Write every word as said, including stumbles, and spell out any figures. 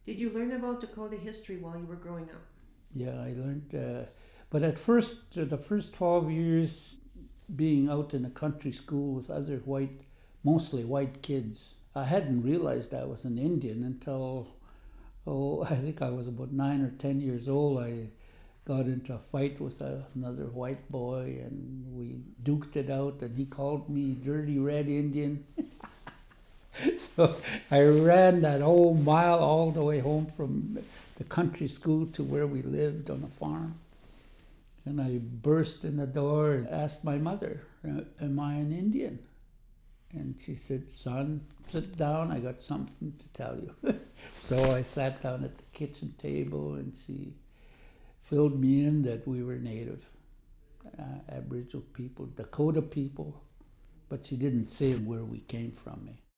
Did you learn about Dakota history while you were growing up? Yeah, I learned. Uh, but at first, uh, the first twelve years being out in a country school with other white, mostly white kids, I hadn't realized I was an Indian until, oh, I think I was about nine or ten years old. I got into a fight with a, another white boy and we duked it out and he called me dirty red Indian. So I ran that whole mile all the way home from the country school to where we lived on a farm. And I burst in the door and asked my mother, "Am I an Indian?" And she said, "Son, sit down. I got something to tell you." So I sat down at the kitchen table and she filled me in that we were Native, uh, Aboriginal people, Dakota people, but she didn't say where we came from.